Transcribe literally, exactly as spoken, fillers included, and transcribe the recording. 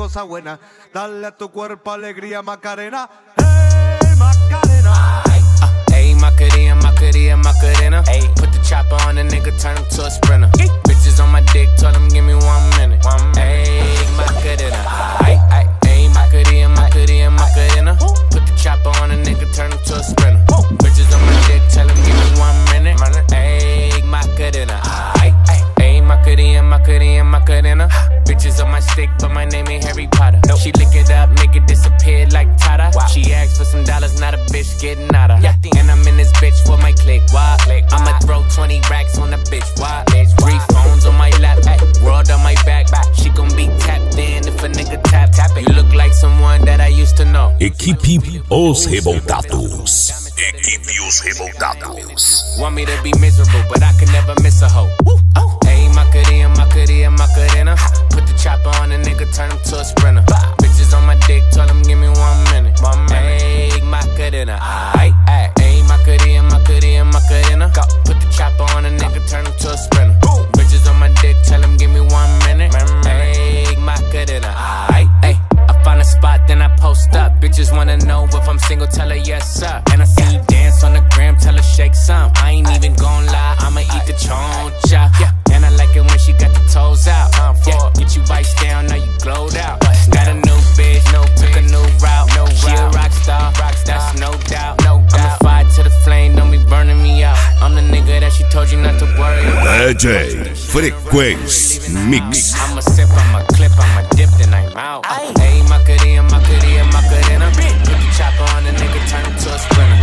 cosa buena. Dale a tu cuerpo alegría, Macarena. Hey, Macarena. Ayy, Macarena, Macarena, Macarena. Ayy, put the chopper on a nigga, turn him to a sprinter. Yee. Bitches on my dick, told him give me one minute. One minute. Ayy, Macarena. Ayy, ayy, ayy, Macarena, Macarena, Macarena. Put the chopper on a nigga, turn him to a sprinter. Woo. Bitches on my dick, tell him give me one minute. Ayy, Macarena. Ayy, ayy, ayy, Macarena, Macarena, Macarena. Bitches on my stick, but my name ain't Harry Potter. Nope. She lick it up, make it disappear like Tata. Wow. She asked for some dollars, not a bitch getting out of. Yeah. And I'm in this bitch for my click. Why? Click. I'ma throw twenty racks on the bitch. Why? Bitch. Three phones on my lap, ay. World on my back. back. She gon' be tapped in if a nigga tap tap it. You look like someone that I used to know. Equipe Os Revoltados. Equipe Os Revoltados. Want me to be miserable, but I can never miss a hoe. Oh. Ayy, Macarena, Macarena, Macarena. Put the chopper on a nigga, turn him to a sprinter. Bah. Bitches on my dick, told him give me one minute. One minute. Ayy, Macarena. Ayy, ayy, ayy, Macarena, Macarena, Macarena. Go. Put the chopper on a nigga, turn him to a sprinter. Boom. Bitches on my dick, tell him give me one minute. Ayy, Macarena. Ayy, ayy. I find a spot, then I post up. Bitches wanna know if I'm single, tell her yes, sir. And I see you dance on the gram, tell her shake some. I ain't even gon' lie, I'ma eat the choncha. Yeah. And I like it when she got the toes out. Yeah. Get you vice down, now you glowed out. Got a new bitch, no took a new route. No she a rock star, that's no doubt. No doubt. I'm a fire to the flame, don't be burning me out. I'm the nigga that she told you not to worry about. D J Frequency Mix. I'ma sip, I'ma clip, I'ma dip, then I'm out. Ayy, Macarena, Macarena, Macarena. Put the chopper on a nigga, turn him to a sprinter.